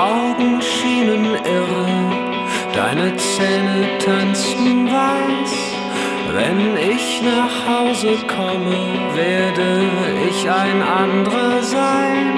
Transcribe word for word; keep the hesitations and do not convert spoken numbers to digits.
Augen schienen irre, deine Zähne tanzten weiß. Wenn ich nach Hause komme, werde ich ein anderer sein.